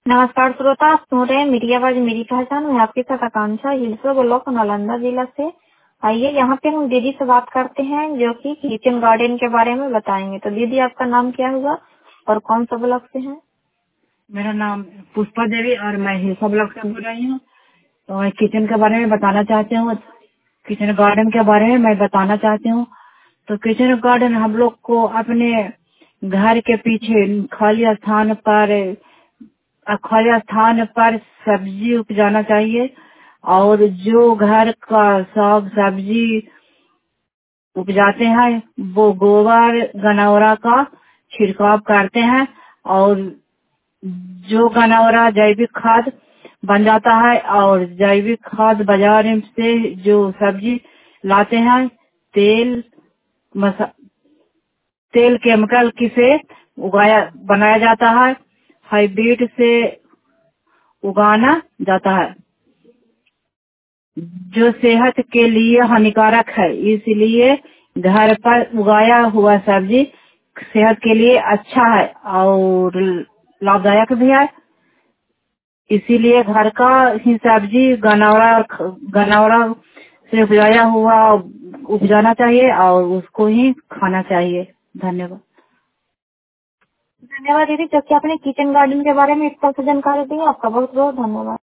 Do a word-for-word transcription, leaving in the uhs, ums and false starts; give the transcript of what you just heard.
नमस्कार श्रोता, आप सुन रहे हैं मेरी आवाज मेरी पहचान। मैं आपके साथ आकांक्षा हिलसो ब्लॉक नालंदा जिला से। आइए यहाँ पे हम दीदी से बात करते हैं जो कि किचन गार्डन के बारे में बताएंगे। तो दीदी, आपका नाम क्या हुआ और कौन सा ब्लॉक से हैं? मेरा नाम पुष्पा देवी और मैं हिलसा ब्लॉक से बोल रही हूँ। तो मैं किचन के बारे में बताना चाहती हूँ। किचन गार्डन के बारे में मैं बताना चाहती हूँ। तो किचन गार्डन हम लोग को अपने घर के पीछे खाली स्थान पर खाली स्थान पर सब्जी उपजाना चाहिए। और जो घर का साग सब्जी उपजाते हैं वो गोबर गनौरा का छिड़काव करते हैं। और जो गनौरा जैविक खाद बन जाता है। और जैविक खाद बाजार से जो सब्जी लाते हैं, तेल मसा तेल केमिकल की से उगाया बनाया जाता है, हाइब्रिड से उगाना जाता है जो सेहत के लिए हानिकारक है। इसलिए घर पर उगाया हुआ सब्जी सेहत के लिए अच्छा है और लाभदायक भी है। इसीलिए घर का ही सब्जी गनौरा गनौरा से उपजाया हुआ उपजाना चाहिए और उसको ही खाना चाहिए। धन्यवाद। धन्यवाद दीदी, जो कि आपने किचन गार्डन के बारे में इतना सा जानकारी दी। आपका बहुत बहुत धन्यवाद।